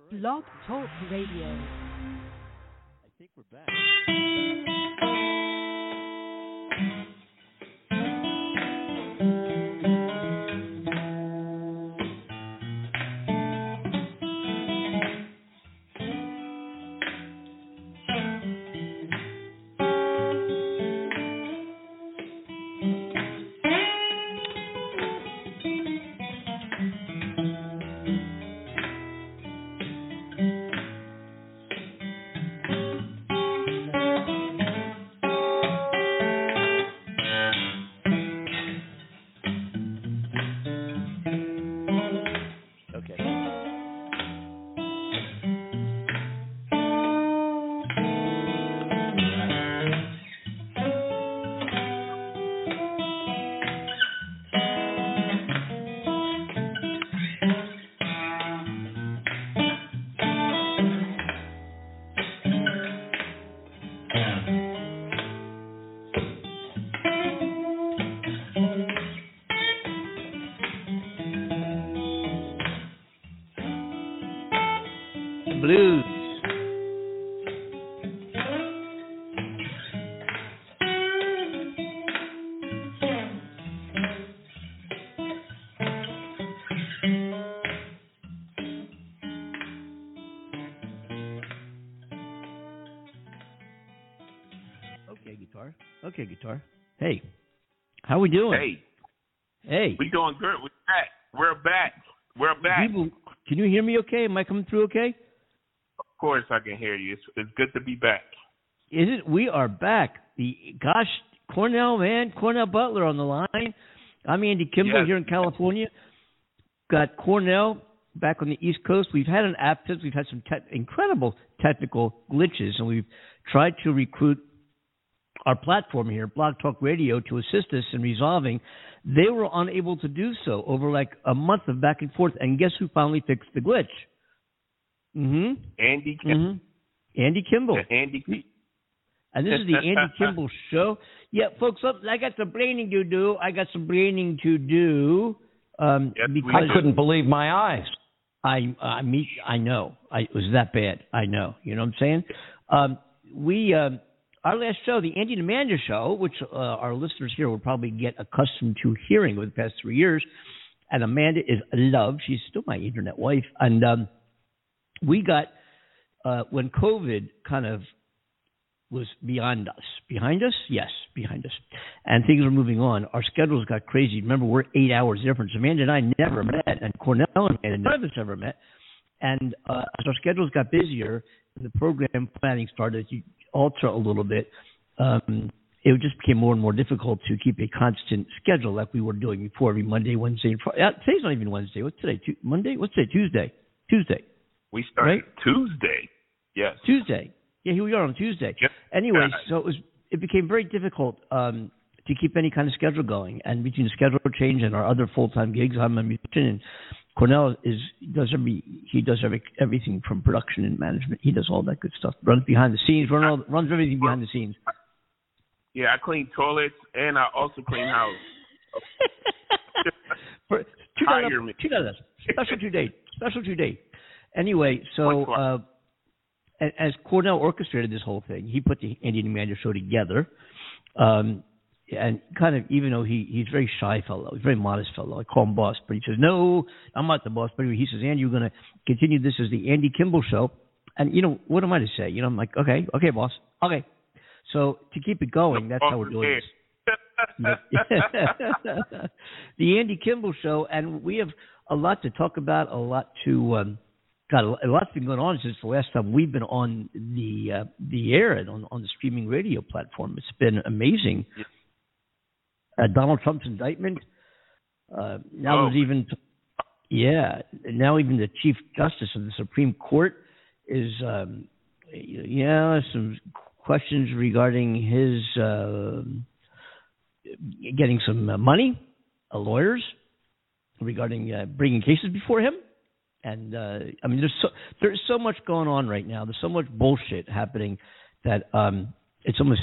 Blog Talk Radio. I think we're back. Blues. Okay, guitar. Hey, how we doing? Hey. We doing good. We're back. People, can you hear me okay? Am I coming through okay? Of course I can hear you. It's good to be back. Is it? We are back. Cornell Butler on the line. I'm Andy Kimball here in California. Got Cornell back on the East Coast. We've had an absence. We've had some incredible technical glitches, and we've tried to recruit our platform here, Blog Talk Radio, to assist us in resolving. They were unable to do so over like a month of back and forth. And guess who finally fixed the glitch? Andy Kimball. Andy Kimball. Andy. And this is the Andy Kimball Show. Yeah, folks, I got some braining to do. Because I couldn't believe my eyes. I know. It was that bad. I know. You know what I'm saying? Our last show, the Andy and Amanda Show, which our listeners here will probably get accustomed to hearing over the past 3 years, and Amanda is loved. She's still my internet wife. And we got, when COVID kind of was behind us. Behind us? Yes, behind us. And things were moving on. Our schedules got crazy. Remember, we're 8 hours difference. Amanda and I never met, and Cornell and Amanda, none of us ever met. And as our schedules got busier, the program planning started to alter a little bit. It just became more and more difficult to keep a constant schedule like we were doing before, every Monday, Wednesday, and Friday. Today's not even Wednesday. What's today? Monday? What's today? Tuesday. We started right? Tuesday. Yes. Tuesday. Yeah, here we are on Tuesday. Yep. Anyway, so it became very difficult to keep any kind of schedule going. And between the schedule change and our other full-time gigs, I'm a musician, and Cornell does everything from production and management. He does all that good stuff. Runs behind the scenes. Runs everything behind the scenes. Yeah, I clean toilets and I also clean house. Special 2 day. Anyway, so as Cornell orchestrated this whole thing, he put the Andy and Amanda Show together. And kind of, even though he's a very shy fellow, he's a very modest fellow. I call him boss, but he says, no, I'm not the boss. But anyway, he says, Andy, you're going to continue this as the Andy Kimball Show. And, what am I to say? I'm like, okay, boss. Okay. So to keep it going, that's how we're doing this. The Andy Kimball Show, and we have a lot to talk about, a lot to a lot's been going on since the last time we've been on the air and on the streaming radio platform. It's been amazing. Donald Trump's indictment. Now even the Chief Justice of the Supreme Court is some questions regarding his getting some money, lawyers, regarding bringing cases before him. And there's so much going on right now. There's so much bullshit happening that it's almost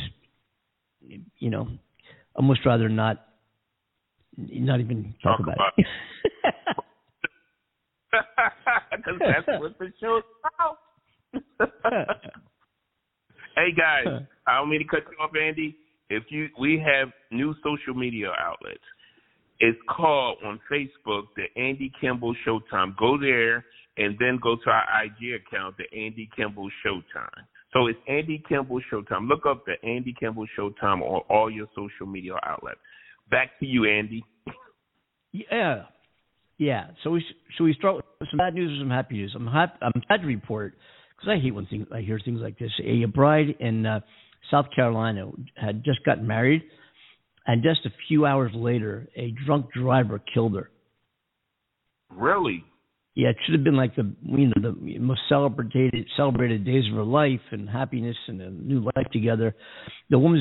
almost rather not even talk about it. Because that's what the show's about. Hey, guys, I don't mean to cut you off, Andy. We have new social media outlets. It's called on Facebook the Andy Kimball Showtime. Go there and then go to our IG account, the Andy Kimball Showtime. So it's Andy Kimball Showtime. Look up the Andy Kimball Showtime on all your social media outlets. Back to you, Andy. Yeah. So we start with some bad news or some happy news? I'm glad to report, because I hate when I hear things like this. A bride in South Carolina had just gotten married, and just a few hours later, a drunk driver killed her. Really? Yeah, it should have been like the most celebrated days of her life and happiness and a new life together. The woman's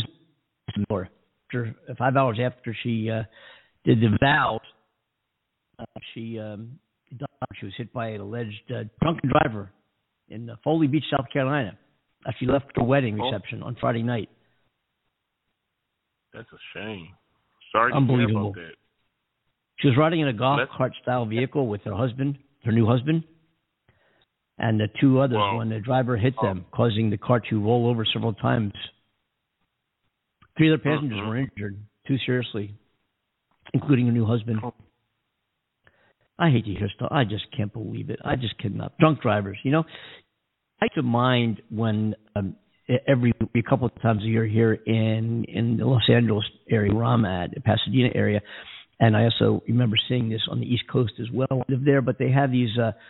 5 hours after she did the vows, she died. She was hit by an alleged drunken driver in Foley Beach, South Carolina. She left her wedding reception on Friday night. That's a shame. Sorry to hear about that. She was riding in a golf cart style vehicle with her new husband, and the two others when the driver hit them, causing the car to roll over several times. 3 other passengers were injured, 2 seriously, including her new husband. I hate to hear stuff. I just can't believe it. I just cannot. Drunk drivers, I like to mind when a couple of times a year here in the Los Angeles area, where I'm at, the Pasadena area, and I also remember seeing this on the East Coast as well. I live there, but they have these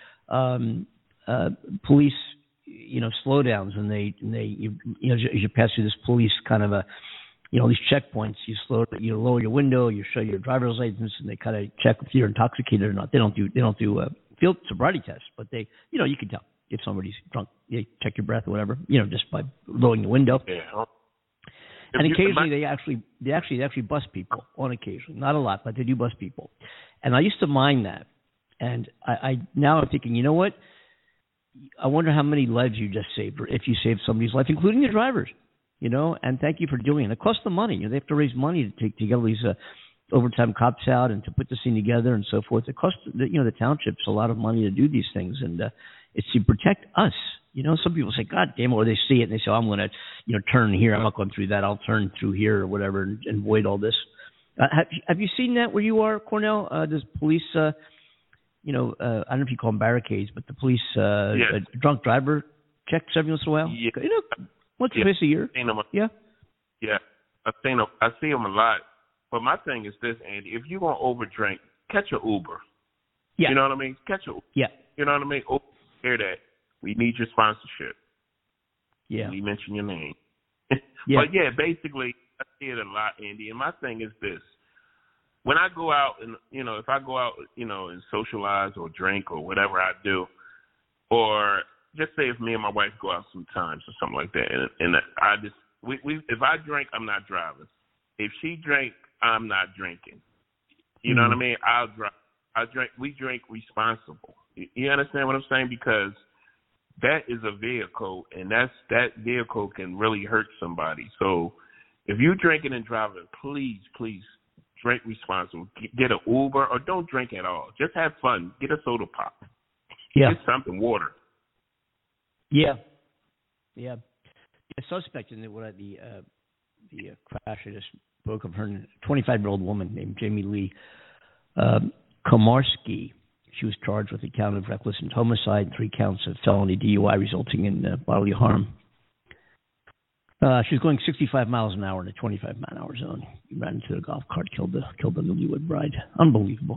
police, slowdowns, and as you pass through this police kind of these checkpoints, you lower your window, you show your driver's license, and they kind of check if you're intoxicated or not. They don't do field sobriety tests, but you can tell if somebody's drunk. They check your breath or whatever, just by lowering the window. Yeah. And occasionally they actually bust people. On occasion, not a lot, but they do bust people. And I used to mind that. And I now I'm thinking, you know what? I wonder how many lives you just saved, or if you saved somebody's life, including the drivers. And thank you for doing it. It costs them money. They have to raise money to get all these overtime cops out and to put this thing together and so forth. It costs the townships a lot of money to do these things, and it's to protect us. Some people say, God damn it, or they see it and they say, I'm going to, turn here. I'm not going through that. I'll turn through here or whatever and avoid all this. Have you seen that where you are, Cornell? Does police, I don't know if you call them barricades, but the police, a drunk driver checks every once in a while? Yeah. Once or twice a year? Yeah. I see them a lot. But my thing is this, Andy. If you're going to overdrink, catch an Uber. Yeah. You know what I mean? Catch an Uber. Yeah. You know what I mean? Hear that. We need your sponsorship. Yeah. You mention your name. Yeah. But, basically, I see it a lot, Andy. And my thing is this. When I go out and, if I go out, and socialize or drink or whatever I do, or just say if me and my wife go out sometimes or something like that, and I just, if I drink, I'm not driving. If she drink, I'm not drinking. You know what I mean? I'll drive. We drink responsible. You understand what I'm saying? Because that is a vehicle, and that vehicle can really hurt somebody. So if you're drinking and driving, please drink responsible. Get an Uber, or don't drink at all. Just have fun. Get a soda pop. Yeah. Get something, water. Yeah. The suspect in the crash I just spoke of, her 25-year-old woman named Jamie Lee Komarski. She was charged with a count of reckless homicide and 3 counts of felony DUI resulting in bodily harm. She was going 65 miles an hour in a 25-mile-an-hour zone. He ran into a golf cart, killed the newlywed bride. Unbelievable.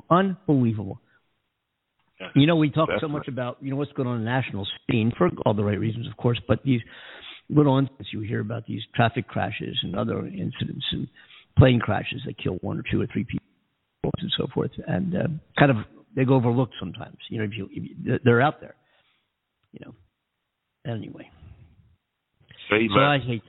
We talk so much about, what's going on in the national scene for all the right reasons, of course, but these little incidents you hear about, these traffic crashes and other incidents and plane crashes that kill 1 or 2 or 3 people and so forth, and kind of they go overlooked sometimes. If they're out there. Anyway. So I hate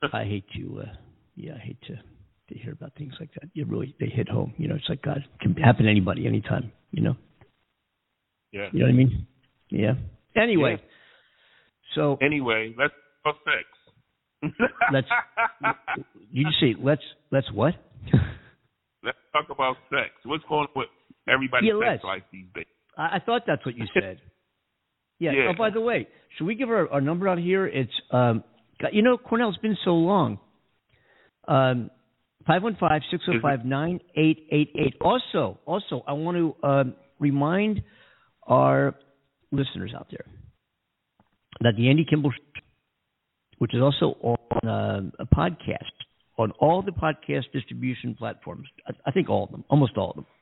to hear about things like that. They hit home. It's like, God, it can happen to anybody anytime. Yeah. You know what I mean? Yeah. Anyway. Yeah. So. Anyway, let's talk sex. You say let's what? Let's talk about sex. What's going on with everybody's sex life these days? I thought that's what you said. Yeah. Oh, by the way, should we give our number out here? It's Cornell, it's been so long. 515-605-9888. Also, I want to remind our listeners out there that the Andy Kimball Show, which is also on a podcast, on all the podcast distribution platforms, I think all of them, almost all of them.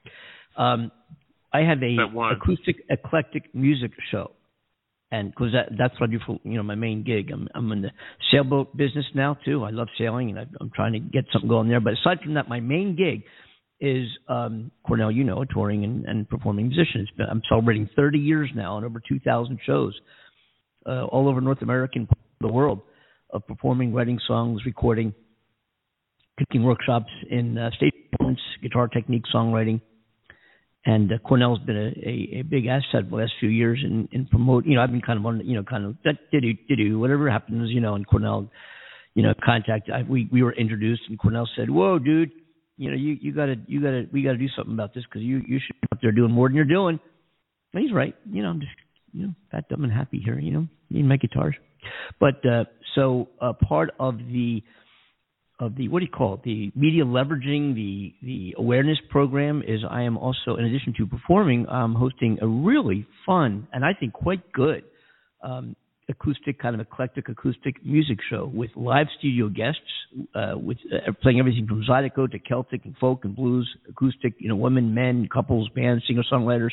I have a acoustic eclectic music show, and because that's what I do for my main gig. I'm in the sailboat business now too. I love sailing, and I'm trying to get something going there. But aside from that, my main gig is Cornell, a touring and performing musician. I'm celebrating 30 years now and over 2,000 shows all over North America and the world of performing, writing songs, recording, cooking workshops in stage performance, guitar technique, songwriting. And Cornell's been a big asset the last few years in promoting. I've been kind of on, whatever happens, and Cornell, contact. We were introduced, and Cornell said, "Whoa, dude, we got to do something about this because you should be up there doing more than you're doing." And he's right. I'm just, fat, dumb, and happy here. Me and my guitars. But so part of the what do you call it? The media leveraging, the awareness program is I am also, in addition to performing, I'm hosting a really fun and I think quite good acoustic, kind of eclectic acoustic music show with live studio guests, with playing everything from Zydeco to Celtic and folk and blues, acoustic, women, men, couples, bands, singer-songwriters,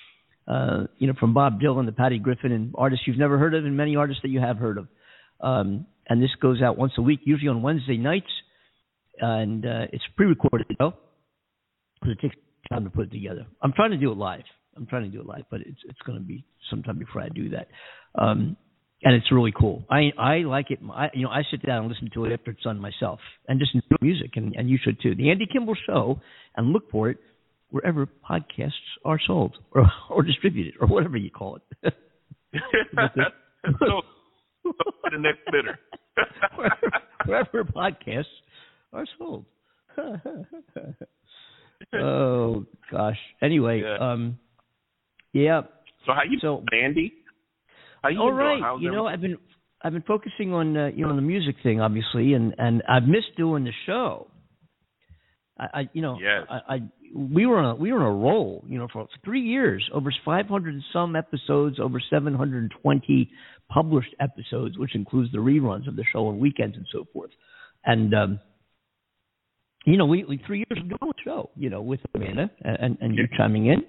from Bob Dylan to Patty Griffin and artists you've never heard of and many artists that you have heard of. And this goes out once a week, usually on Wednesday nights, and it's pre-recorded, because it takes time to put it together. I'm trying to do it live, but it's going to be sometime before I do that. And it's really cool. I like it. I sit down and listen to it after it's done myself, and just enjoy music, and you should too. The Andy Kimball Show, and look for it wherever podcasts are sold or distributed or whatever you call it. The next bidder. wherever podcasts are sold. Oh gosh. Anyway, yeah. So how you doing, Andy? How you all right. doing? I've been focusing on on the music thing, obviously, and I've missed doing the show. We were on a roll, for 3 years, over 500 and some episodes, over 720 published episodes, which includes the reruns of the show on weekends and so forth. And we 3 years ago on the show, with Amanda and you chiming in,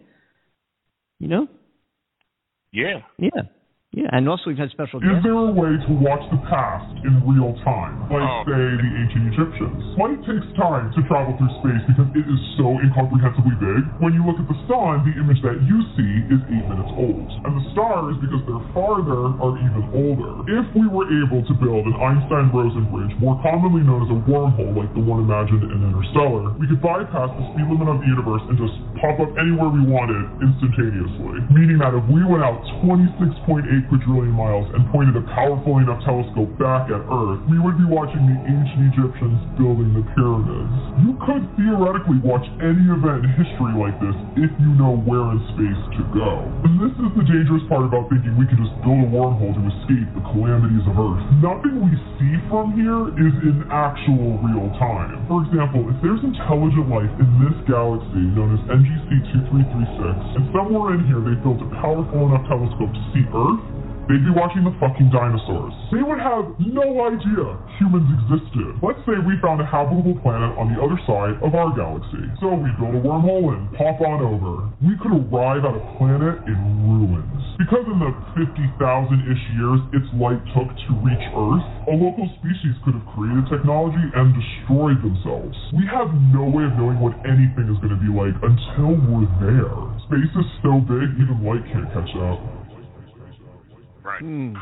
Yeah, and also we've had special guests. Is there a way to watch the past in real time, like, say, the ancient Egyptians? Light takes time to travel through space because it is so incomprehensibly big. When you look at the sun, the image that you see is 8 minutes old. And the stars, because they're farther, are even older. If we were able to build an Einstein-Rosen bridge, more commonly known as a wormhole like the one imagined in Interstellar, we could bypass the speed limit of the universe and just pop up anywhere we wanted instantaneously. Meaning that if we went out 26.8 quadrillion miles and pointed a powerful enough telescope back at Earth, we would be watching the ancient Egyptians building the pyramids. You could theoretically watch any event in history like this if you know where in space to go. And this is the dangerous part about thinking we could just build a wormhole to escape the calamities of Earth. Nothing we see from here is in actual real time. For example, if there's intelligent life in this galaxy known as NGC 2336, and somewhere in here they built a powerful enough telescope to see Earth, they'd be watching the fucking dinosaurs. They would have no idea humans existed. Let's say we found a habitable planet on the other side of our galaxy. So we build a wormhole and pop on over. We could arrive at a planet in ruins. Because in the 50,000-ish years its light took to reach Earth, a local species could have created technology and destroyed themselves. We have no way of knowing what anything is going to be like until we're there. Space is so big, even light can't catch up. Right. Mm.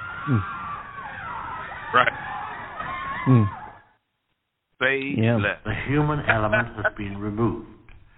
Right. Say less. The human element has been removed.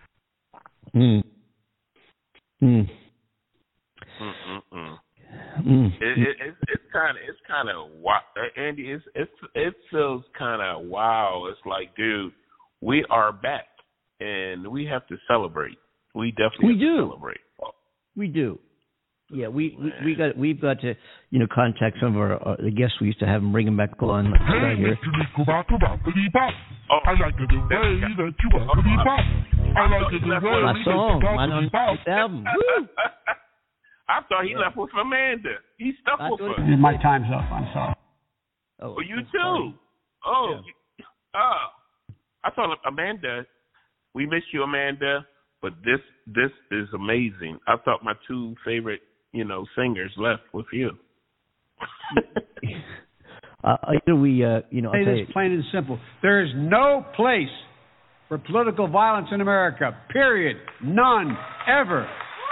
It's kind of Andy. It feels kind of wow. It's like, dude, we are back, and we have to celebrate. We definitely have to celebrate. We do. Yeah, we've got to contact some of our the guests we used to have and bring them back on. Like Hey, here. Mr. Bop. I like it the way that you bop. I like it the way My that song, you my on this album. Woo! I thought he left with Amanda. He stuck with her. My time's up. I'm sorry. Oh, Oh, you that's too. funny. Oh, Yeah. I thought Amanda. We miss you, Amanda. But this is amazing. I thought my two favorite, singers left with you. I'll Say tell this you, plain and simple. There is no place for political violence in America. Period. None. Ever.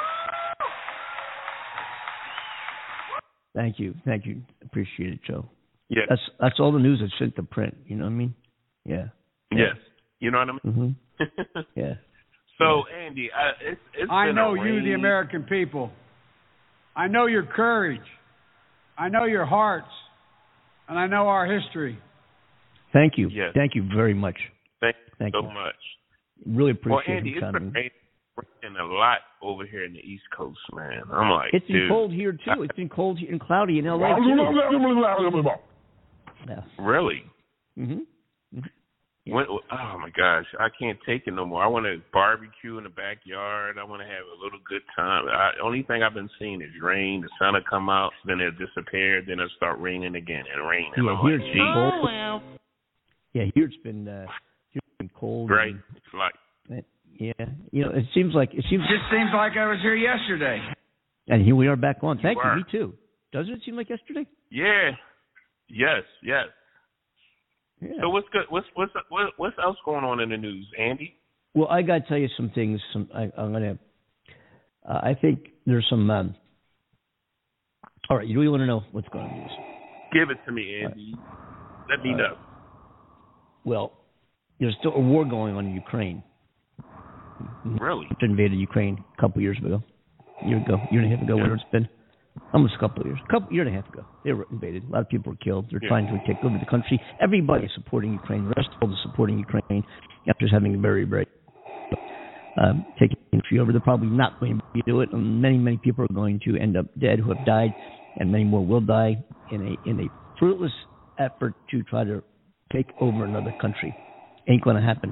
Thank you, appreciate it, Joe. Yeah. That's all the news that's sent to print. You know what I mean? Yeah. Yes. You know what I mean? Mm-hmm. Yeah. So, Andy, it's I been know a you, the American people. I know your courage. I know your hearts. And I know our history. Thank you. Yes. Thank you very much. Thank Thank you you. so much. Really Well, appreciate Andy, you it's coming. been raining a lot over here in the East Coast, man. I'm like, It's been dude. cold here too. It's been cold and cloudy in LA too. Yeah. Really? Mhm. Oh my gosh, I can't take it no more. I want to barbecue in the backyard. I want to have a little good time. Only thing I've been seeing is rain. The sun will come out, then it'll disappear, then it'll start raining again and raining. Yeah, I'm here like, it's geez. cold. Yeah, here it's been cold. Right? and- It's like, yeah, it seems like Just seems like I was here yesterday. and here we are back on. Thank you. are. Me too. Doesn't it seem like yesterday? yeah, yes. Yeah. So what's good? What's else going on in the news, Andy? Well, I got to tell you some things. I think there's some. All right, you really want to know what's going on in the news? Give it to me, Andy. Let me know. Well, there's still a war going on in Ukraine. Really? Russia invaded Ukraine a couple years ago. Year and a half ago, whatever it's been. Almost a couple of years. Year and a half ago. They were invaded. A lot of people were killed. They're trying to take over the country. Everybody's supporting Ukraine. The rest of the world is supporting Ukraine after having a very, very taking the country over. They're probably not going to do it. And many people are going to end up dead who have died, and many more will die in a fruitless effort to try to take over another country. Ain't going to happen.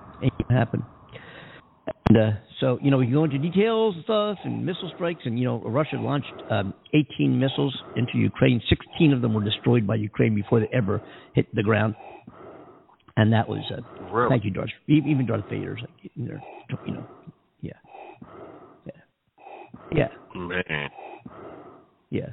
And so, we can go into details and stuff and missile strikes. And, Russia launched 18 missiles into Ukraine. 16 of them were destroyed by Ukraine before they ever hit the ground. And that was, really? Thank you, Darth. Even Darth Vader's, yeah. Man. Yeah.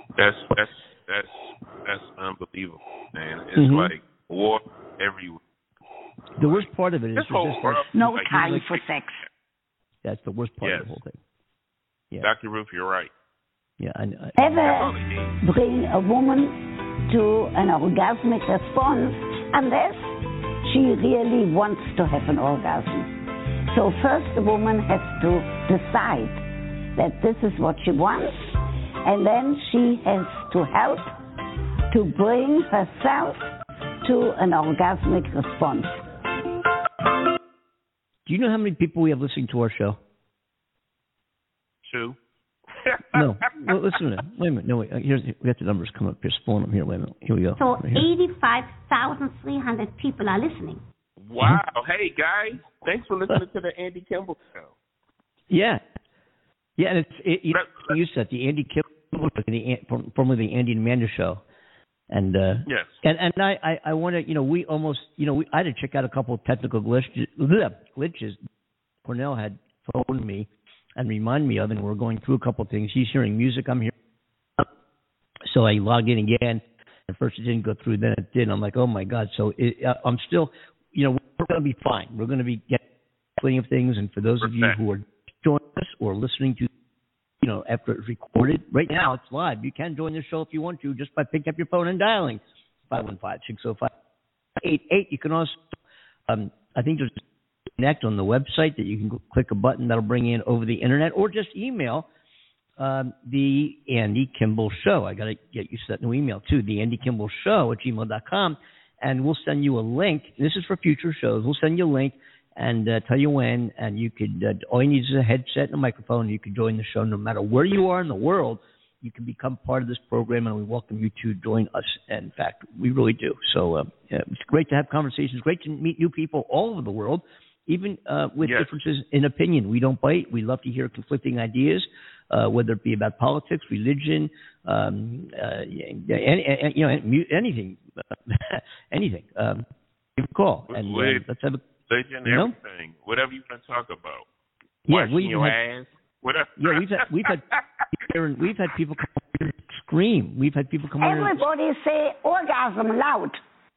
That's unbelievable, man. It's like war everywhere. The worst part of it is This whole world. No time for sex. That's the worst part of the whole thing. Yeah. Dr. Ruth, you're right. Yeah. Ever bring a woman to an orgasmic response unless she really wants to have an orgasm. So first the woman has to decide that this is what she wants, and then she has to help to bring herself to an orgasmic response. Do you know how many people we have listening to our show? 2. No. Well, listen to that. Wait a minute. No, wait. We got the numbers come up. Just pulling them here. Wait a minute. Here we go. So Right here. 85,300 people are listening. Wow. Hey, guys. Thanks for listening to the Andy Kimball Show. Yeah. Yeah, and you said the Andy Kimball, formerly the Andy and Amanda Show. And yes. And I want to, we almost, I had to check out a couple of technical glitches. Cornell had phoned me and reminded me of, and we're going through a couple of things. He's hearing music, I'm hearing. So I logged in again. At first it didn't go through, then it did. I'm like, oh my God. So I'm still, we're going to be fine. We're going to be getting plenty of things. And for those of you who are joining us or listening to, after it's recorded, right now it's live. You can join the show if you want to, just by picking up your phone and dialing 515-605-8888. You can also, I think there's a connect on the website that you can click a button that'll bring you in over the internet, or just email the Andy Kimball Show. I got to get you that new email too, the Andy Kimball Show @gmail.com, and we'll send you a link. This is for future shows. We'll send you a link, and tell you when. And you could all you need is a headset and a microphone. You can join the show no matter where you are in the world. You can become part of this program, and we welcome you to join us. And in fact, we really do. So it's great to have conversations. Great to meet new people all over the world, even with differences in opinion. We don't bite. We love to hear conflicting ideas, whether it be about politics, religion, anything, anything. Give a call and let's have a religion, everything, whatever you want to talk about. Yeah, washing your ass, whatever. Yeah, we've had people come here and scream. We've had people come here. Everybody say orgasm loud.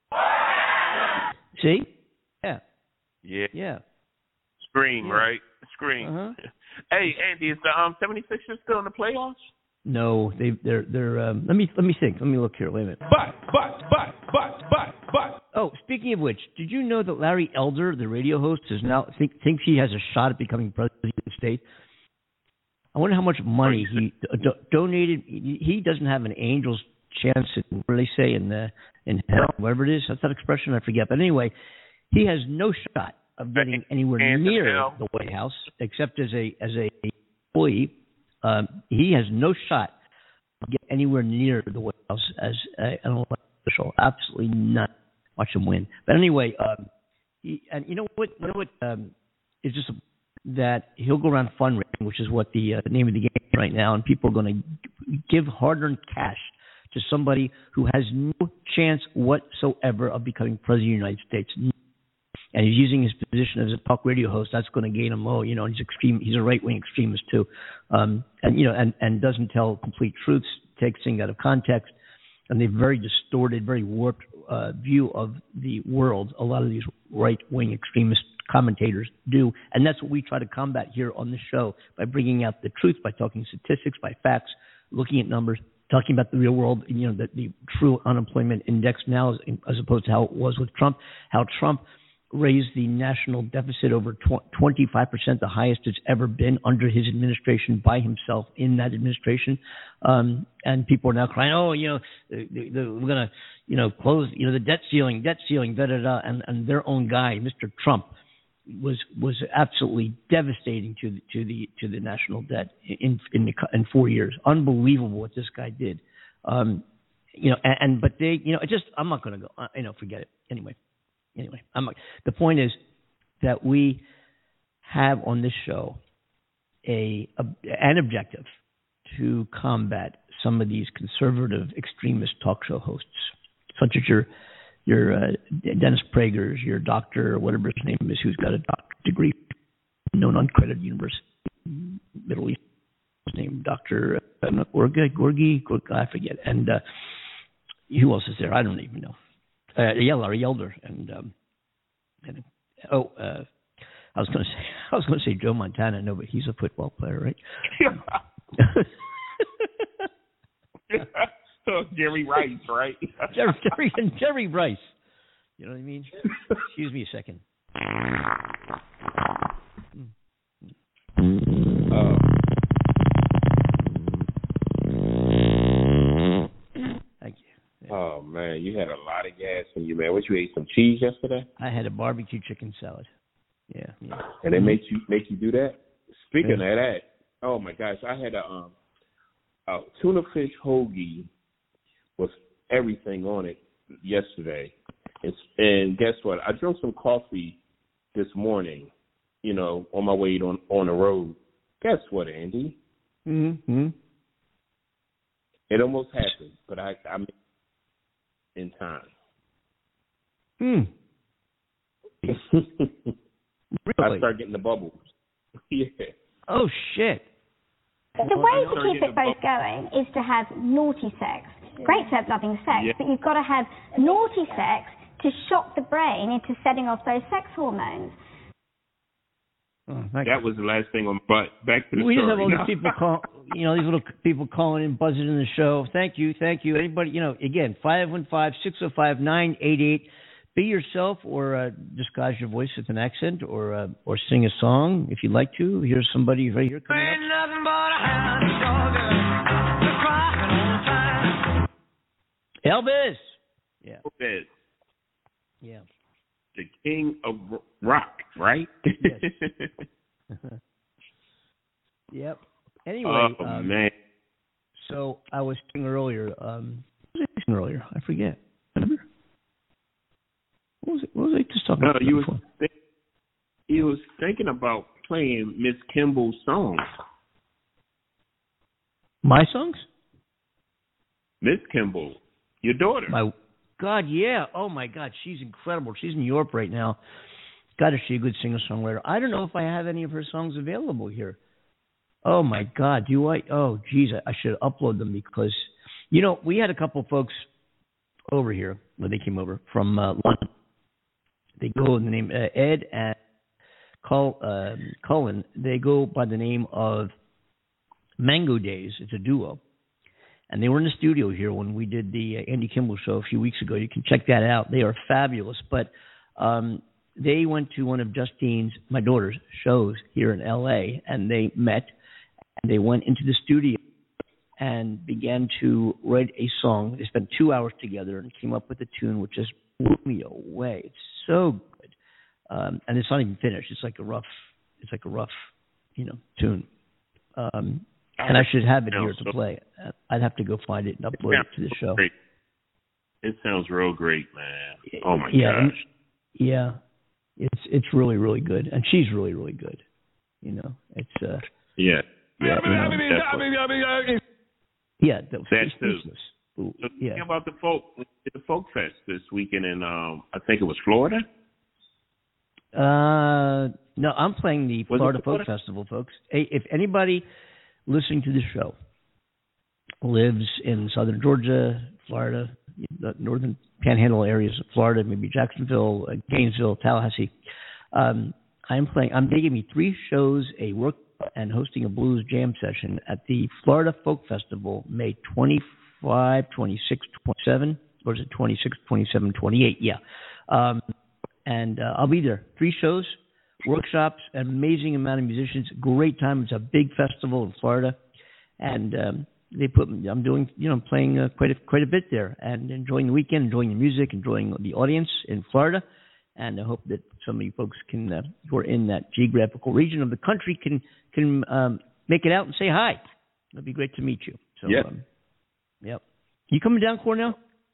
See? Yeah. Yeah. Scream, right? Scream. Uh-huh. Hey, Andy, is the 76ers still in the playoffs? No, they're. Let me think. Let me look here. Wait a minute. But. Oh, speaking of which, did you know that Larry Elder, the radio host, is now thinks he has a shot at becoming president of the state? I wonder how much money he donated. He doesn't have an angel's chance in, what do they say, in hell, whatever it is. That's that expression, I forget. But anyway, he has no shot of getting anywhere near the White House, except as a employee. He has no shot to get anywhere near the White House as an elected official. Absolutely none. Watch him win. But anyway, and you know what? It's just that he'll go around fundraising, which is what the name of the game is right now, and people are going to give hard-earned cash to somebody who has no chance whatsoever of becoming president of the United States. And he's using his position as a talk radio host. That's going to gain him and he's extreme. He's a right-wing extremist too, and doesn't tell complete truths, takes things out of context, and they've very distorted, very warped view of the world. A lot of these right-wing extremist commentators do, and that's what we try to combat here on the show by bringing out the truth, by talking statistics, by facts, looking at numbers, talking about the real world, the true unemployment index now as opposed to how it was with Trump, how Trump raised the national deficit over 25%, the highest it's ever been under his administration by himself in that administration. And people are now crying, we're going to, close, the debt ceiling, da-da-da. And their own guy, Mr. Trump, was absolutely devastating to the national debt in 4 years. Unbelievable what this guy did. But they, I'm not going to go, forget it. Anyway, the point is that we have on this show an objective to combat some of these conservative extremist talk show hosts, such as your Dennis Prager's, your doctor, or whatever his name is, who's got a doctorate degree, known uncredited university, Middle East, his name Dr. Gorgi, I forget, and who else is there? I don't even know. Larry Elder, and I was going to say Joe Montana. No, but he's a football player, right? Jerry Rice, right? Jerry Rice. You know what I mean? Excuse me a second. Thank you. Oh man, you had a lot of gas in you, man. What, you ate some cheese yesterday? I had a barbecue chicken salad. Yeah. And they make you do that? Speaking of that, oh my gosh, I had a tuna fish hoagie with everything on it yesterday. And guess what? I drank some coffee this morning, on my way on the road. Guess what, Andy? Mm-hmm. It almost happened, but I'm in time. Really? I started getting the bubbles. Yeah. Oh, shit. The way to keep it both going is to have naughty sex. Great to have loving sex, but you've got to have naughty sex to shock the brain into setting off those sex hormones. Oh, that was the last thing on. But back to the story. We just have all these people call, these little people calling in, buzzing in the show. Thank you. Anybody, again, 515-605-9888. Be yourself, or disguise your voice with an accent, or sing a song if you'd like to. Here's somebody right here coming up. Elvis. Yeah. Elvis. Yeah. the king of rock, right? Yes. Yep. Anyway, man. So I was saying earlier. What was I saying earlier? I forget. Remember? What was I just talking about? You was thinking about playing Miss Kimball's songs. My songs? Miss Kimball, your daughter. My God, yeah. Oh my God, she's incredible. She's in Europe right now. God, is she a good singer-songwriter? I don't know if I have any of her songs available here. Oh my God, do I? Oh geez, I should upload them because, we had a couple of folks over here when they came over from London. They go in the name Ed and Cullen. They go by the name of Mango Days. It's a duo. And they were in the studio here when we did the Andy Kimball show a few weeks ago. You can check that out. They are fabulous. But they went to one of Justine's, my daughter's, shows here in L.A., and they met. And they went into the studio and began to write a song. They spent 2 hours together and came up with a tune which just blew me away. It's so good. And it's not even finished. It's like a rough, tune. And I should have it here to play. I'd have to go find it and upload it to the show. Great. It sounds real great, man. Oh my gosh. Yeah. It's really, really good. And she's really, really good. It's yeah. Yeah. That's too. Talking about the folk fest this weekend in I think it was Florida. No, I'm playing the Florida Folk Festival, folks. Hey, if anybody listening to this show lives in southern Georgia, Florida, the northern panhandle areas of Florida, maybe Jacksonville, Gainesville, Tallahassee, I'm they gave me 3 shows, a workshop, and hosting a blues jam session at the Florida Folk Festival, May 25, 26, 27, or is it 26, 27, 28? Yeah. And I'll be there. 3 shows, workshops, an amazing amount of musicians, great time. It's a big festival in Florida, and I'm doing, playing quite a bit there, and enjoying the weekend, enjoying the music, enjoying the audience in Florida, and I hope that some of you folks can, who are in that geographical region of the country, can make it out and say hi. It'd be great to meet you. So, yep. You coming down, Cornell?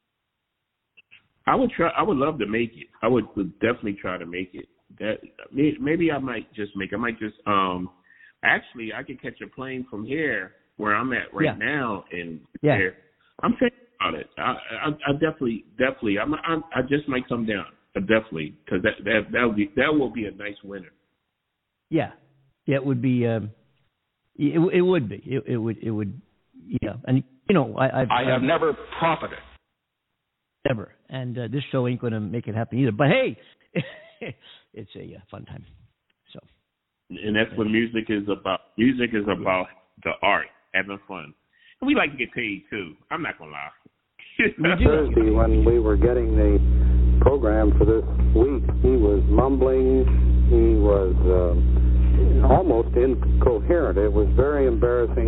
I would try. I would love to make it. I would definitely try to make it. That maybe I might just make. I might just actually I could catch a plane from here where I'm at right now and there. I'm thinking about it. I definitely. I just might come down. Definitely, because that will be a nice winner. Yeah, it would be. It would be. It would. Yeah, and I have never profited. Ever, and this show ain't going to make it happen either. But hey, it's a fun time. So, and that's what music is about. Music is about the art, having fun, and we like to get paid too. I'm not gonna lie. Thursday, when we were getting the program for this week, he was mumbling. He was almost incoherent. It was very embarrassing.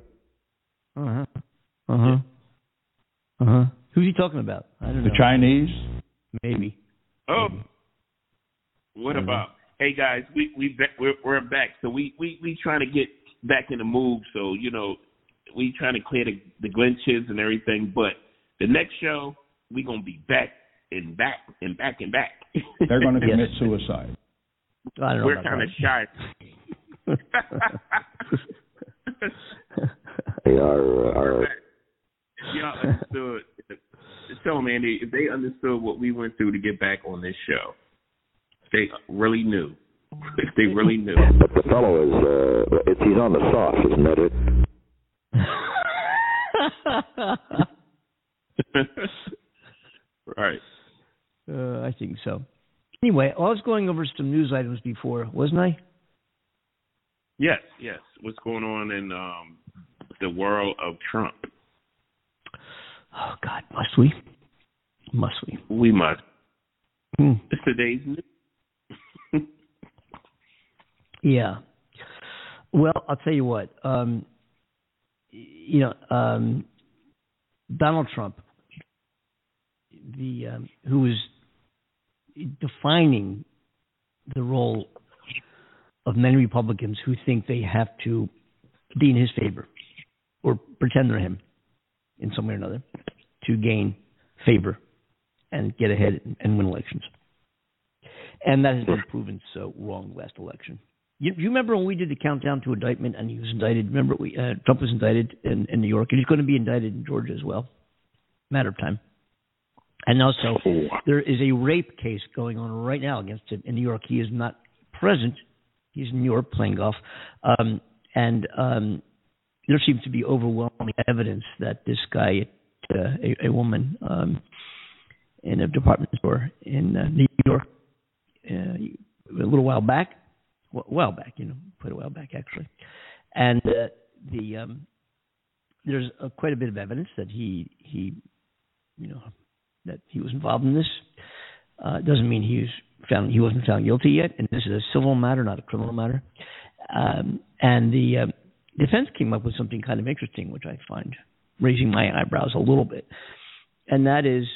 Who's he talking about? I don't know. The Chinese? Maybe. Oh. What about? Hey guys, we're back. So we trying to get back in the move. So we trying to clear the glitches and everything. But the next show we gonna be back and back and back and back. They're gonna commit suicide. I don't know. We're kind of shy. They are. Y'all understood. Tell them, Andy, if they understood what we went through to get back on this show, they really knew. They really knew. But the fellow is, he's on the sauce, isn't that it? Right. I think so. Anyway, I was going over some news items before, wasn't I? Yes. What's going on in the world of Trump? Oh, God, must we? Must we? We must. It's today's news. Yeah. Well, I'll tell you what. Donald Trump, who was defining the role of many Republicans who think they have to be in his favor or pretend they're him in some way or another to gain favor and get ahead and win elections. And that has been proven so wrong last election. You remember when we did the countdown to indictment and he was indicted? Remember, Trump was indicted in New York, and he's going to be indicted in Georgia as well. Matter of time. And also, there is a rape case going on right now against him in New York. He is not present. He's in New York playing golf. There seems to be overwhelming evidence that this guy, a woman in a department store in New York, a little while back, quite a while back actually, and there's quite a bit of evidence that he that he was involved in this. Doesn't mean he wasn't found guilty yet, and this is a civil matter, not a criminal matter. And the defense came up with something kind of interesting, which I find raising my eyebrows a little bit, and that is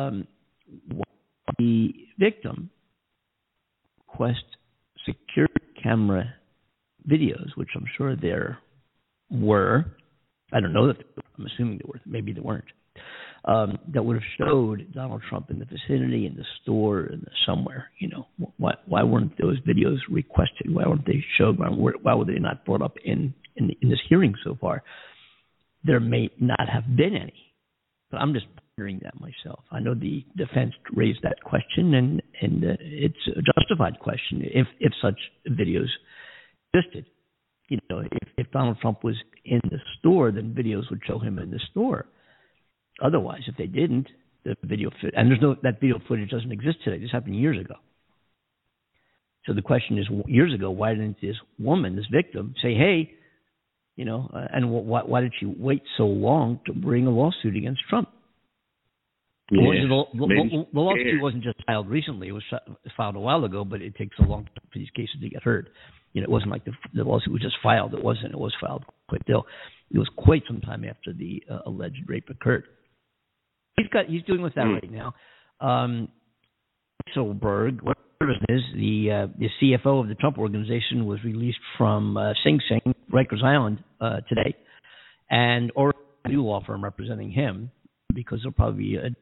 the victim request security camera videos, which I'm sure there were. I don't know that I'm assuming there were. Maybe there weren't. That would have showed Donald Trump in the vicinity, in the store, in somewhere. Why weren't those videos requested? Why weren't they showed? Why were they not brought up in this hearing so far? There may not have been any, but I'm just wondering that myself. I know the defense raised that question, and it's a justified question if such videos existed. If Donald Trump was in the store, then videos would show him in the store. Otherwise, if they didn't, the video and that video footage doesn't exist today. This happened years ago. So the question is, years ago, why didn't this woman, this victim, say, hey, and why did she wait so long to bring a lawsuit against Trump? Yeah, the lawsuit wasn't just filed recently. It was filed a while ago, but it takes a long time for these cases to get heard. It wasn't like the lawsuit was just filed. It wasn't. It was filed quite still. It was quite some time after the alleged rape occurred. He's dealing with that right now. Weisselberg, whatever it is, the CFO of the Trump Organization, was released from Sing Sing, Rikers Island, today, and or a new law firm representing him, because there'll probably be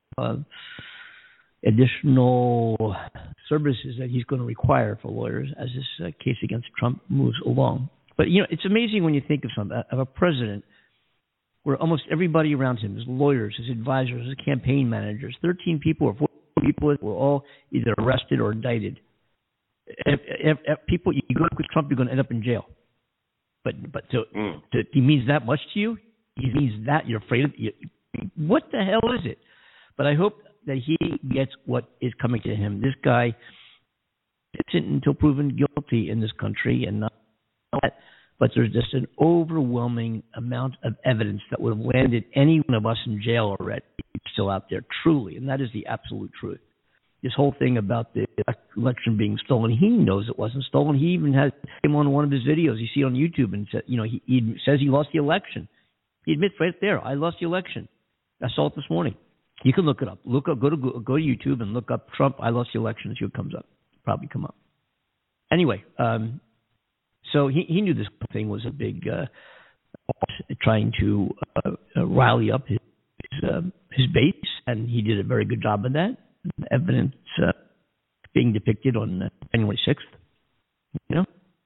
additional services that he's going to require for lawyers as this case against Trump moves along. But it's amazing when you think of a president where almost everybody around him, his lawyers, his advisors, his campaign managers, 13 people or 14 people were all either arrested or indicted. If people, you go with Trump, you're going to end up in jail. But he means that much to you? He means that you're afraid of it? What the hell is it? But I hope that he gets what is coming to him. This guy isn't until proven guilty in this country, and not that. But there's just an overwhelming amount of evidence that would have landed any one of us in jail already. It's still out there, truly, and that is the absolute truth. This whole thing about the election being stolen, he knows it wasn't stolen. He even has him on one of his videos you see on YouTube, and said, he says he lost the election. He admits right there, I lost the election. I saw it this morning. You can look it up. Go to YouTube and look up Trump, I lost the election, and see what comes up. It'll probably come up. Anyway, so he knew this thing was a big trying to rally up his base, and he did a very good job of that. The evidence being depicted on January 6th.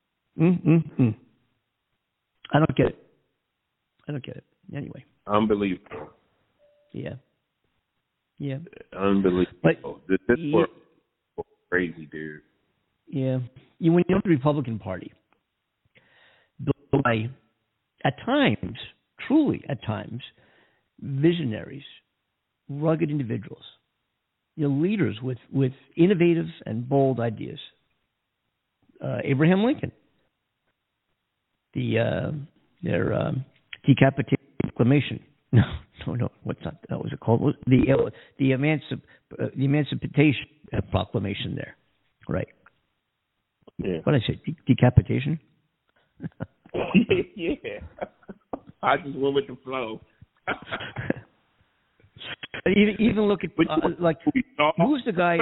I don't get it. Anyway. Unbelievable. Yeah. Unbelievable. But this was crazy, dude. Yeah. When you're in the Republican Party, by, at times, truly at times, visionaries, rugged individuals, leaders with innovative and bold ideas. Abraham Lincoln, their decapitation proclamation. No, what's that? What was it called? The Emancipation Proclamation there, right? Yeah. What did I say? Decapitation? Yeah. I just went with the flow. Even look at like who's the guy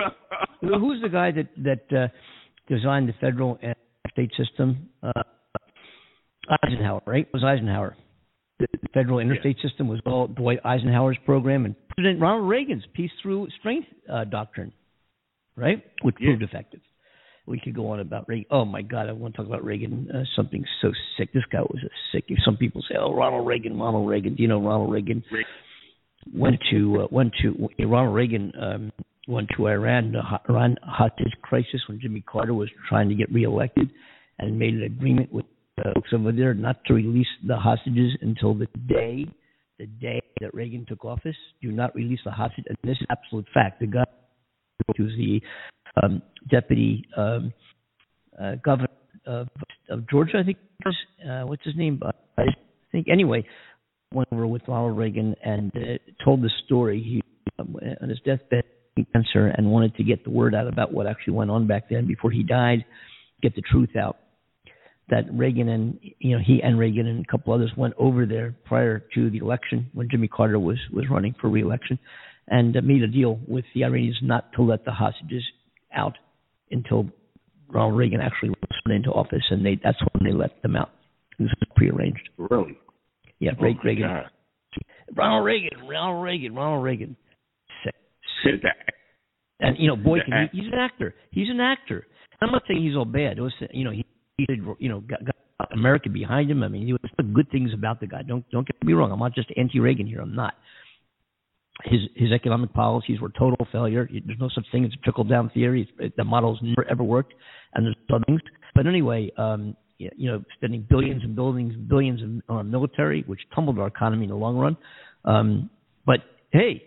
that designed the federal and state system? Eisenhower, right? It was Eisenhower. The federal interstate system was all Dwight Eisenhower's program, and President Ronald Reagan's peace through strength doctrine, right? Which proved effective. We could go on about Reagan. Oh my God, I want to talk about Reagan. Something so sick. This guy was a sick. Some people say, "Oh, Ronald Reagan." Do you know Ronald Reagan went to Ronald Reagan went to Iran, the Iran hostage crisis when Jimmy Carter was trying to get reelected, and made an agreement with folks over there not to release the hostages until the day that Reagan took office. Do not release the hostage, and this is absolute fact. The guy who was the deputy governor of Georgia, I think. What's his name? I think anyway. Went over with Ronald Reagan and told the story. He on his deathbed cancer and wanted to get the word out about what actually went on back then before he died, get the truth out. That Reagan and he and Reagan and a couple others went over there prior to the election when Jimmy Carter was running for re-election, and made a deal with the Iranians not to let the hostages out until Ronald Reagan actually went into office, and that's when they let them out. It was prearranged. Really? Yeah, Reagan. God. Ronald Reagan. Sick. And Boykin, he's an actor. I'm not saying he's all bad. It was, he did, got America behind him. I mean, he was good things about the guy. Don't get me wrong. I'm not just anti-Reagan here. I'm not. His economic policies were total failure. There's no such thing as a trickle-down theory. The model's never ever worked, and there's other things. But anyway, spending billions and billions on military, which tumbled our economy in the long run. But hey,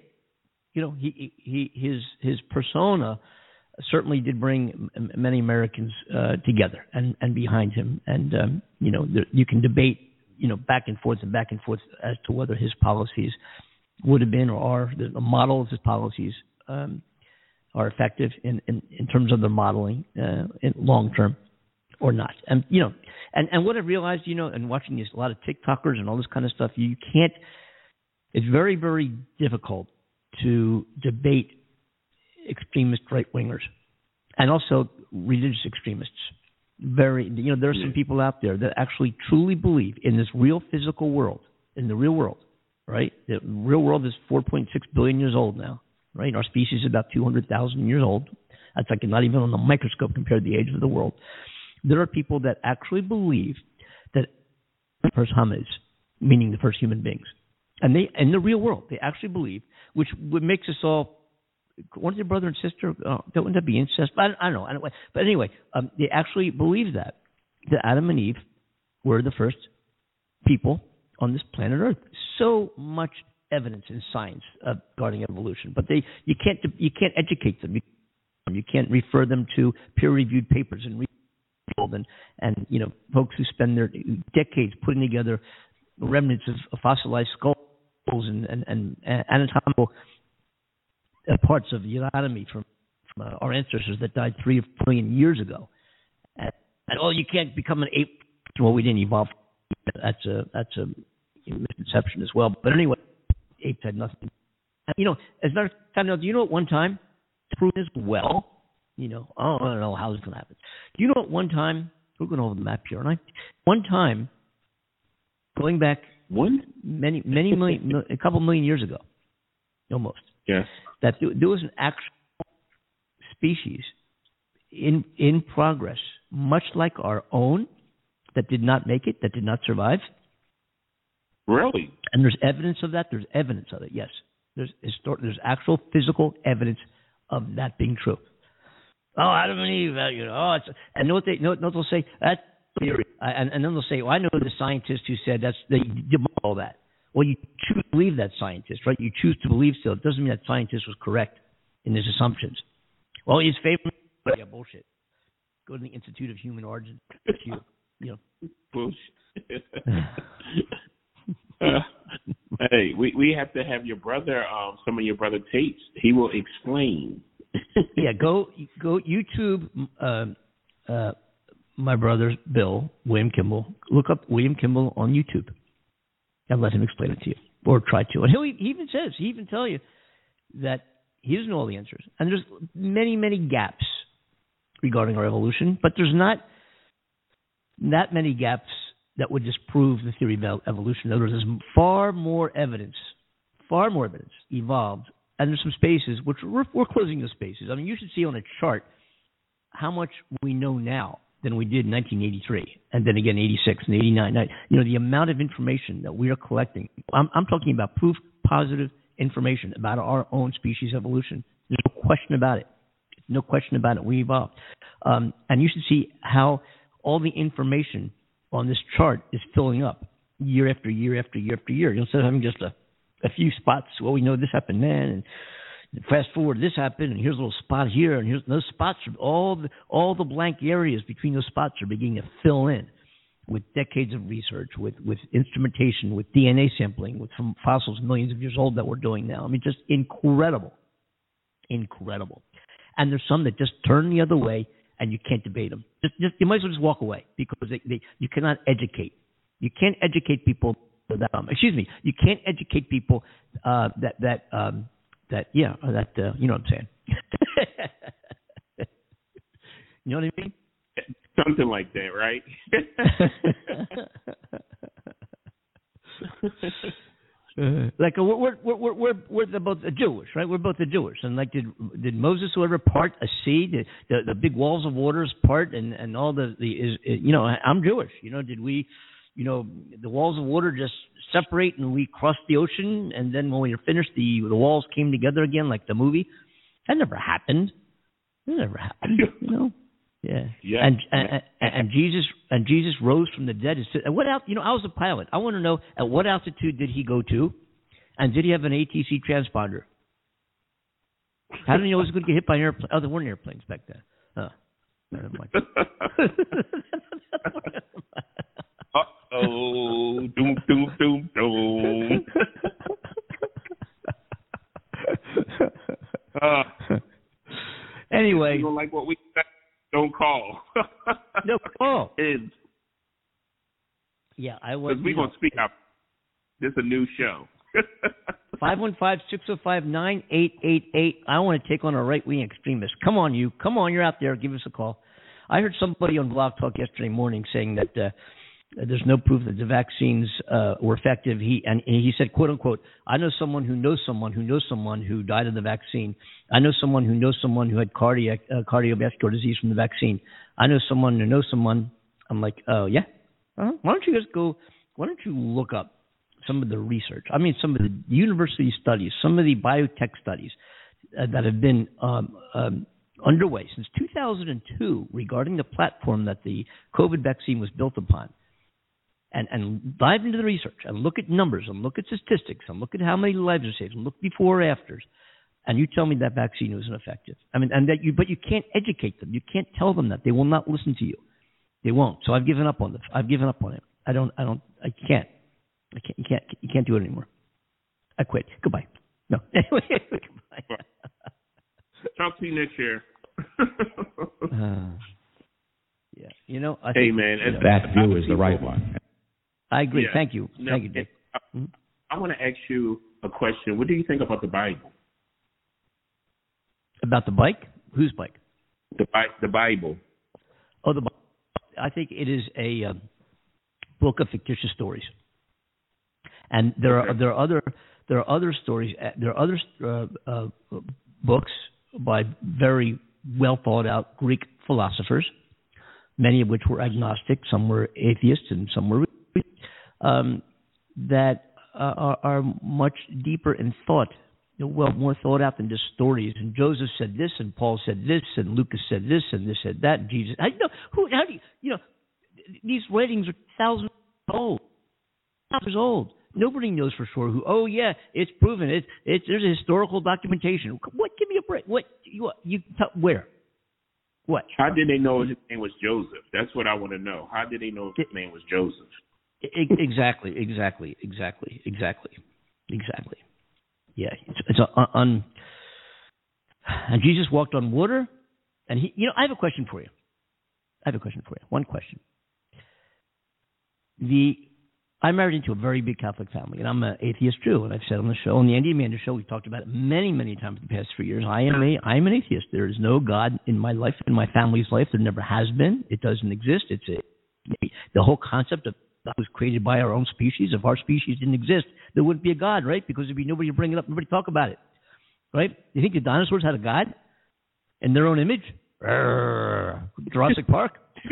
his persona certainly did bring many Americans together and behind him. And you can debate back and forth as to whether his policies would have been or are the model of his policies are effective in terms of their modeling in long term or not. And and what I've realized, and watching a lot of TikTokers and all this kind of stuff, you can't. It's very, very difficult to debate extremist right wingers and also religious extremists. There are some people out there that actually truly believe in this real physical world, in the real world, right? The real world is 4.6 billion years old now, right? Our species is about 200,000 years old. That's like not even on the microscope compared to the age of the world. There are people that actually believe that the first hominids, meaning the first human beings, and they in the real world, they actually believe, which makes us all one of their brother and sister. Don't that be incest? I don't know. But anyway, they actually believe that Adam and Eve were the first people on this planet Earth. So much evidence in science regarding evolution, but you can't educate them. You can't refer them to peer-reviewed papers and folks who spend their decades putting together remnants of fossilized skulls and anatomical parts of the anatomy from our ancestors that died 3 million years ago. And you can't become an ape. Well, we didn't evolve. That's a misconception as well. But anyway, apes had nothing. As a matter of fact, do you know at one time, to prove this well, I don't know how this is going to happen. Do you know at one time, we're going over the map here, aren't I? One time, going back many million, a couple million years ago, almost. Yes. That there was an actual species in progress, much like our own, that did not make it, that did not survive. Really? And there's evidence of that. There's evidence of it. Yes. There's actual physical evidence of that being true. Oh, Adam and Eve, and know what they'll say? That's theory. And then they'll say, well, I know the scientist who said they debunk all that. Well, you choose to believe that scientist, right? You choose to believe so. It doesn't mean that scientist was correct in his assumptions. Well, he's favorite. Yeah, bullshit. Go to the Institute of Human Origin. Bullshit. Hey, we have to have your brother, some of your brother tapes. He will explain. Yeah, go YouTube my brother Bill, William Kimball. Look up William Kimball on YouTube and let him explain it to you, or try to. And he even tell you, that he doesn't know all the answers. And there's many, many gaps regarding our evolution, but there's not that many gaps that would disprove the theory of evolution. In other words, there's far more evidence evolved, and there's some spaces which we're closing the spaces. I mean, you should see on a chart how much we know now than we did in 1983, and then again 86 and 89. You know, the amount of information that we are collecting. I'm talking about proof positive information about our own species evolution. There's no question about it. No question about it. We evolved. And you should see how all the information on this chart is filling up year after year after year after year. Instead of having just a few spots, well, we know this happened then, and fast forward, this happened, and here's a little spot here, and here's those spots. All the blank areas between those spots are beginning to fill in with decades of research, with instrumentation, with DNA sampling, with some fossils millions of years old that we're doing now. I mean, just incredible. Incredible. And there's some that just turn the other way, and you can't debate them. Just you might as well just walk away, because you cannot educate. You can't educate people that you can't educate people that you know what I'm saying. You know what I mean? Something like that, right? Like we're both Jewish, right? We're both Jewish, and like did Moses ever part a sea? The big walls of waters part, and all the you know, I'm Jewish. You know, did we, you know, the walls of water just separate and we crossed the ocean, and then when we were finished, the walls came together again, like the movie? That never happened. That never happened. You know. Yeah. And Jesus rose from the dead. At what I was a pilot. I want to know at what altitude did he go to, and did he have an ATC transponder? How did he know he was going to get hit by an airplane? Oh, there weren't airplanes back then. Oh, never mind. Uh-oh, doom, doom, doom, doom. Anyway, you don't like what we said? Don't call. No, call. Yeah, I was. Because we're going to speak up. This is a new show. 515-605-9888. I want to take on a right-wing extremist. Come on, you. Come on, you're out there. Give us a call. I heard somebody on Blog Talk yesterday morning saying that there's no proof that the vaccines were effective. He said, quote unquote, I know someone who knows someone who knows someone who died of the vaccine. I know someone who knows someone who had cardiovascular disease from the vaccine. I know someone who knows someone. I'm like, oh yeah. Why don't you guys go? Why don't you look up some of the research? I mean, some of the university studies, some of the biotech studies that have been underway since 2002 regarding the platform that the COVID vaccine was built upon. And dive into the research and look at numbers and look at statistics and look at how many lives are saved and look before or afters. And you tell me that vaccine wasn't effective. I mean, but you can't educate them. You can't tell them that. They will not listen to you. They won't. So I've given up on it. I can't. You can't do it anymore. I quit. Goodbye. No. Anyway, goodbye. Talk to you next year. Yeah. You know, I think, man, that view is the right one. I agree. Yeah. Thank you. Now, Thank you, Dave. I want to ask you a question. What do you think about the Bible? About the bike? Whose bike? The Bible. Oh, the Bible. I think it is a book of fictitious stories, and there are other stories. There are other books by very well thought out Greek philosophers, many of which were agnostic, some were atheists, and some were that are much deeper in thought. Well, more thought out than just stories. And Joseph said this, and Paul said this, and Lucas said this, and this said that. And Jesus, how do you these writings are thousands years old. Nobody knows for sure who. Oh yeah, it's proven. There's a historical documentation. What? Give me a break. What? Where? What? How did they know his name was Joseph? That's what I want to know. How did they know his name was Joseph? Exactly. Yeah, it's and Jesus walked on water, and he. I have a question for you. One question. I married into a very big Catholic family, and I'm an atheist Jew. And I've said on the show, on the Andy Amanda show, we've talked about it many, many times in the past 3 years. I am an atheist. There is no God in my life, in my family's life. There never has been. It doesn't exist. The whole concept of God was created by our own species. If our species didn't exist, there wouldn't be a God, right? Because there'd be nobody to bring it up, nobody to talk about it, right? You think the dinosaurs had a God in their own image? Jurassic Park.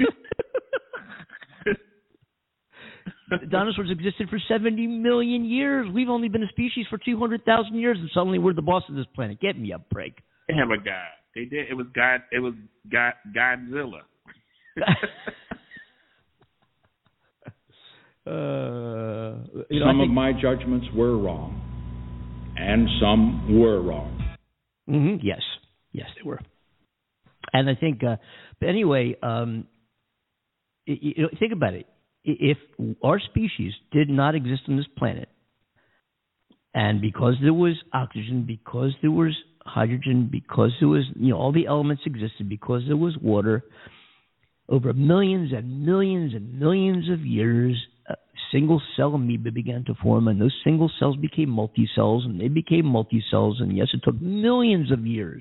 The dinosaurs existed for 70 million years. We've only been a species for 200,000 years, and suddenly we're the boss of this planet. Get me a break. They have a God. They did. It was God. It was Godzilla. Some of my judgments were wrong, and some were wrong. Mm-hmm. Yes, they were. And I think, but anyway, think about it. If our species did not exist on this planet, and because there was oxygen, because there was hydrogen, because there was, all the elements existed, because there was water, over millions and millions and millions of years, a single cell amoeba began to form, and those single cells became multi-cells, and they became multi-cells, and yes, it took millions of years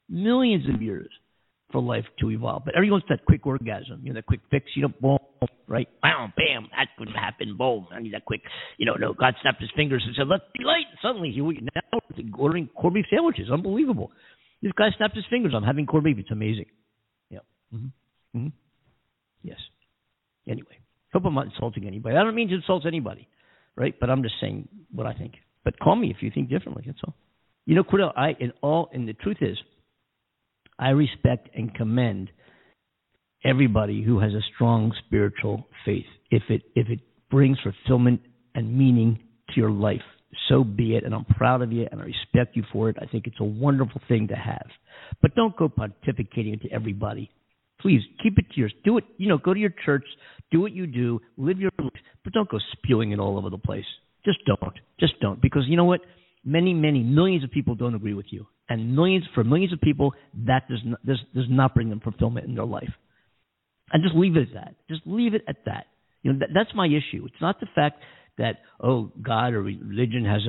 for life to evolve. But everyone wants that quick orgasm, that quick fix, boom, right? Bam, bam, that couldn't happen, boom. I need that quick, no, God snapped his fingers and said, let's be light. Suddenly, now ordering corned beef sandwiches. Unbelievable. This guy snapped his fingers. I'm having corned beef. It's amazing. Yeah. Mm-hmm. Mm-hmm. Yes. Anyway, hope I'm not insulting anybody. I don't mean to insult anybody, right? But I'm just saying what I think. But call me if you think differently. That's all. Cordell, and the truth is, I respect and commend everybody who has a strong spiritual faith. If it brings fulfillment and meaning to your life, so be it. And I'm proud of you, and I respect you for it. I think it's a wonderful thing to have. But don't go pontificating to everybody. Please keep it to yours. Do it. Go to your church. Do what you do. Live your life. But don't go spewing it all over the place. Just don't. Because you know what? Many, millions of people don't agree with you. And for millions of people, that does not bring them fulfillment in their life. And just leave it at that. Just leave it at that. That's my issue. It's not the fact that God or religion has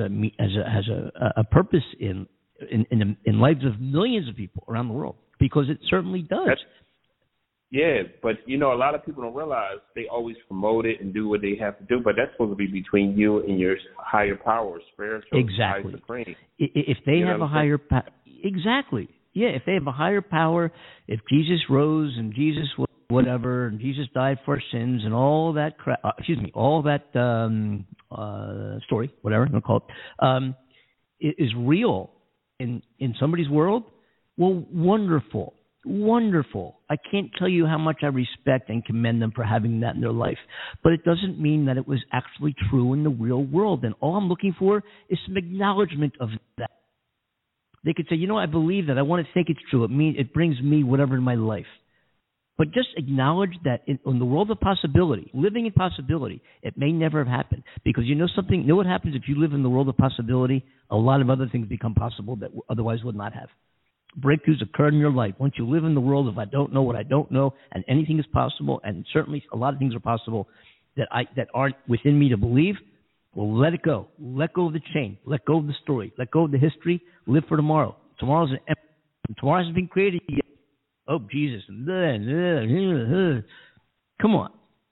a purpose in lives of millions of people around the world, because it certainly does. Yeah, but a lot of people don't realize they always promote it and do what they have to do, but that's supposed to be between you and your higher power, spiritual, exactly. High supreme. If they have a higher power, exactly. Yeah, if they have a higher power, if Jesus rose and Jesus was whatever, and Jesus died for our sins and all that crap, all that story, whatever I'm going to call it, is real in somebody's world, well, wonderful. I can't tell you how much I respect and commend them for having that in their life. But it doesn't mean that it was actually true in the real world. And all I'm looking for is some acknowledgement of that. They could say, I believe that. I want to think it's true. It brings me whatever in my life. But just acknowledge that in the world of possibility, living in possibility, it may never have happened. Because something? You know what happens if you live in the world of possibility? A lot of other things become possible that otherwise would not have. Breakthroughs occur in your life. Once you live in the world of I don't know what I don't know, and anything is possible, and certainly a lot of things are possible that aren't within me to believe, well, let it go. Let go of the chain. Let go of the story. Let go of the history. Live for tomorrow. Tomorrow hasn't been created yet. Oh, Jesus. Come on.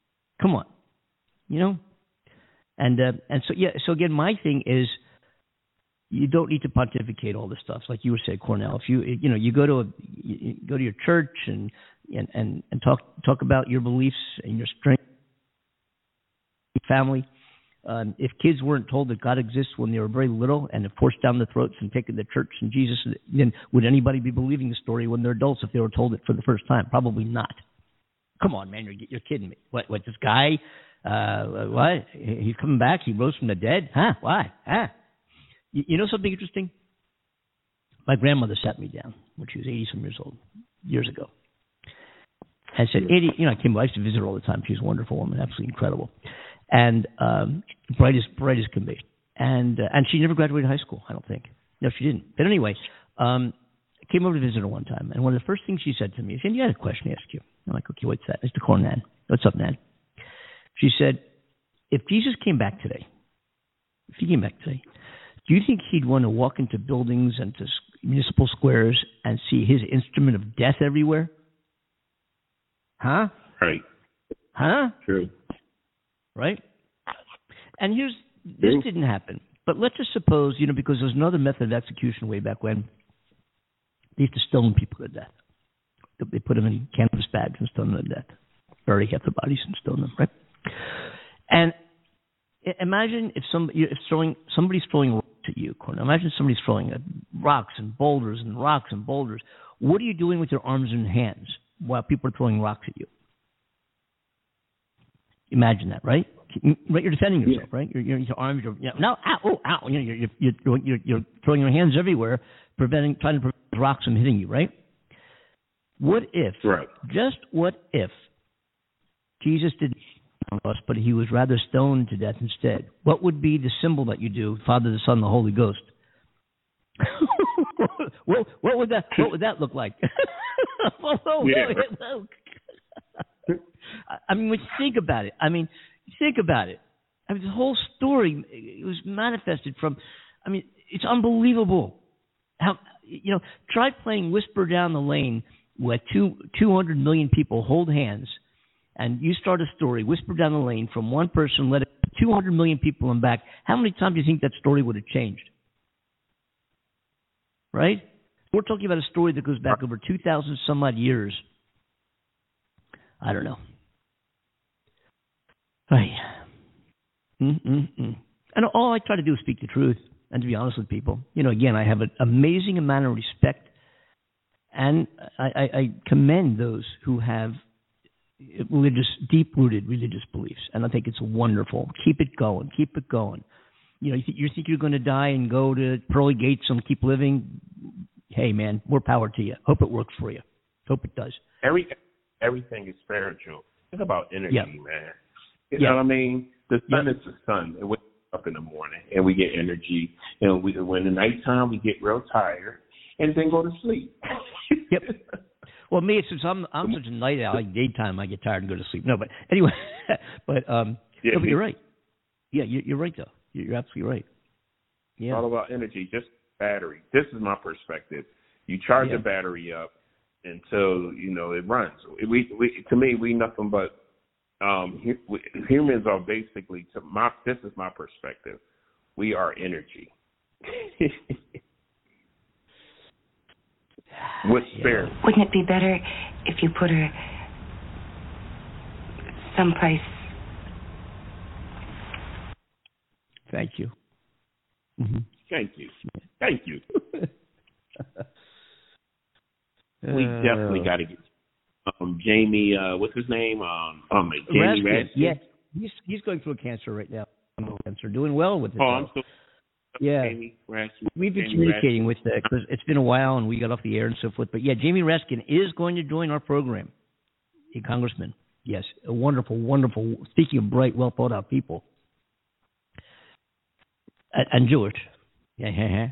And so again, my thing is, you don't need to pontificate all this stuff, like you were saying, Cornell. If you go to your church and talk about your beliefs and your strength, family. If kids weren't told that God exists when they were very little and forced down their throats and taken to church and Jesus, then would anybody be believing the story when they're adults if they were told it for the first time? Probably not. Come on, man, you're kidding me. What this guy? What? He's coming back? He rose from the dead? Huh? Why? Huh? You know something interesting? My grandmother sat me down when she was 80-some years old, years ago, and said, "Eddie, I used to visit her all the time. She was a wonderful woman, absolutely incredible, and bright as can be. And she never graduated high school, I don't think. No, she didn't. But anyway, I came over to visit her one time, and one of the first things she said to me, she said, "You had a question to ask you." I'm like, "Okay, what's that?" It's the call, Nan. "What's up, Nan?" She said, if Jesus came back today, do you think he'd want to walk into buildings and to municipal squares and see his instrument of death everywhere? Huh? Right. Huh? True. Right? And this didn't happen. But let's just suppose, because there's another method of execution way back when. They used to stone people to death. They put them in canvas bags and stone them to death. Bury half the bodies and stone them, right? And imagine if somebody's throwing rocks at you, Cornell. Imagine somebody's throwing rocks and boulders. What are you doing with your arms and hands while people are throwing rocks at you? Imagine that, right? Right, you're defending yourself, right? Your arms, ow! You're throwing your hands everywhere, trying to prevent rocks from hitting you, right? What if? Right. Just what if Jesus didn't us, but he was rather stoned to death instead? What would be the symbol that you do, Father, the Son, the Holy Ghost? what would that look like? I mean, when you think about it. The whole story, it was manifested from. It's unbelievable. How try playing Whisper Down the Lane where 200 million people hold hands, and you start a story, Whisper Down the Lane, from one person, let it 200 million people and back. How many times do you think that story would have changed? Right? We're talking about a story that goes back over 2,000 some odd years. I don't know. And all I try to do is speak the truth and to be honest with people. Again, I have an amazing amount of respect, and I commend those who have deep-rooted religious beliefs, and I think it's wonderful. Keep it going. You think you're going to die and go to pearly gates and keep living? Hey, man, more power to you. Hope it works for you. Hope it does. Everything is spiritual. Think about energy, man. You know what I mean? The sun is the sun. And we wake up in the morning and we get energy. And when the nighttime, we get real tired and then go to sleep. Yep. Well, me, since I'm such a night owl, like daytime, I get tired and go to sleep. No, but anyway, but you're right. Yeah, you're right, though. You're absolutely right. Yeah. It's all about energy, just battery. This is my perspective. You charge the battery up until it runs. To me, we nothing but humans are basically. This is my perspective. We are energy. With spirit. Wouldn't it be better if you put her someplace? Thank you. Mm-hmm. Thank you. We definitely got to get Jamie. What's his name? Jamie Raskin. Yes, he's going through a cancer right now. Cancer, doing well with it. I'm so. Yeah, Jamie Raskin. We've been communicating with because it's been a while and we got off the air and so forth. But yeah, Jamie Raskin is going to join our program. A congressman. Yes, a wonderful. Speaking of bright, well thought out people, and Jewish. Yeah.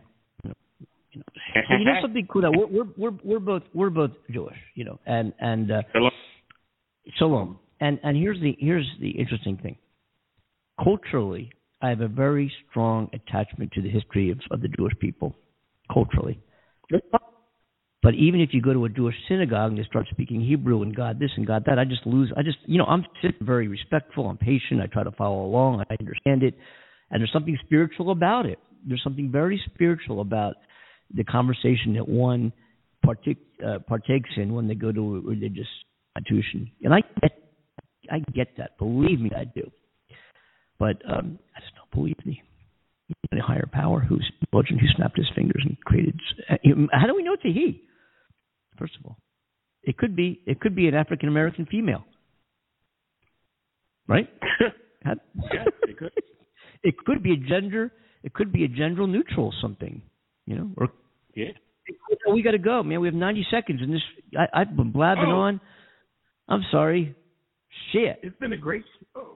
So something cool. We're both Jewish. And Shalom. And here's the interesting thing. Culturally, I have a very strong attachment to the history of the Jewish people, culturally. But even if you go to a Jewish synagogue and they start speaking Hebrew and God this and God that, I'm very respectful, I'm patient, I try to follow along, I understand it, and there's something spiritual about it. There's something very spiritual about the conversation that one partakes in when they go to a religious institution. And I get that. Believe me, I do. But I just don't believe the higher power who snapped his fingers and created. How do we know it's a he? First of all, it could be an African American female, right? Yeah, it could. It could be a gender. It could be a gender neutral something, Or we got to go, man. We have 90 seconds, and I've been blabbing on. I'm sorry. Shit. It's been a great show.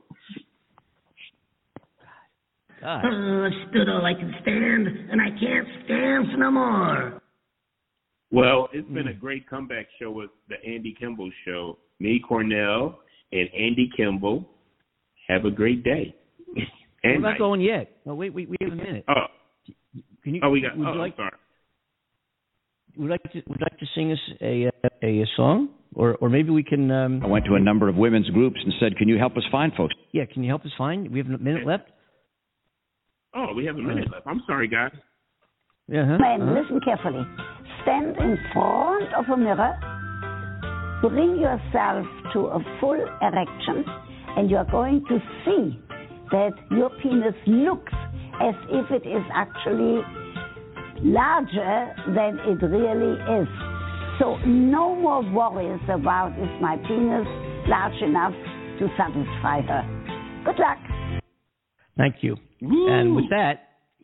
God. I stood all I can stand, and I can't stand no more. Well, it's been a great comeback show with the Andy Kimball Show. Me, Cornell, and Andy Kimball. Have a great day. We're not going yet. No, wait, we have a minute. Oh. Can you? We got. Would sorry. Would like to sing us a song, or maybe we can. I went to a number of women's groups and said, "Can you help us find folks?" Yeah, can you help us find? We have a minute left. Oh, we have a minute left. I'm sorry, guys. Yeah. Men, listen carefully. Stand in front of a mirror. Bring yourself to a full erection, and you are going to see that your penis looks as if it is actually larger than it really is. So no more worries about is my penis large enough to satisfy her. Good luck. Thank you. Woo. And with that,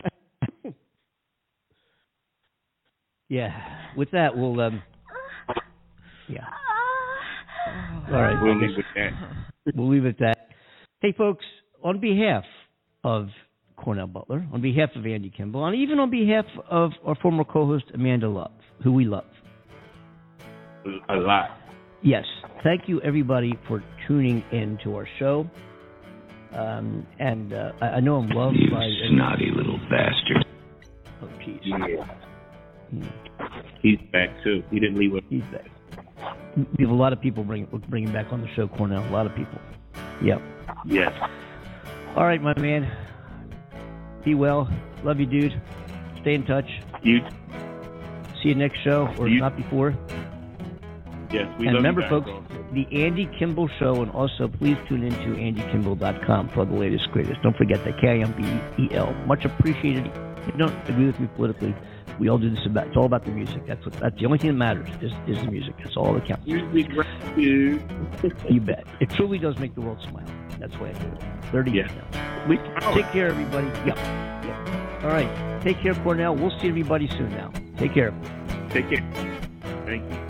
we'll yeah. All right. We'll leave it at that. We'll leave it at that. Hey, folks, on behalf of Cornell Butler, on behalf of Andy Kimball, and even on behalf of our former co-host Amanda Love, who we love. A lot. Yes. Thank you, everybody, for tuning in to our show. I know I'm loved by... snotty little bastard. Oh, jeez. Yeah. He's back, too. He didn't leave us. He's back. We have a lot of people bringing back on the show, Cornell. A lot of people. Yep. Yes. All right, my man. Be well. Love you, dude. Stay in touch. You. See you next show, or not before. Yes, we and love remember, you folks, the Andy Kimball Show, and also please tune into AndyKimball.com for the latest, greatest. Don't forget that KIMBEL. Much appreciated. If you don't agree with me politically, we all do this about. It's all about the music. That's the only thing that matters is the music. That's all that counts. You bet. It truly does make the world smile. That's why I do it. 30 years now. Take care, everybody. Yep. All right. Take care, Cornell. We'll see everybody soon now. Take care. Take care. Thank you.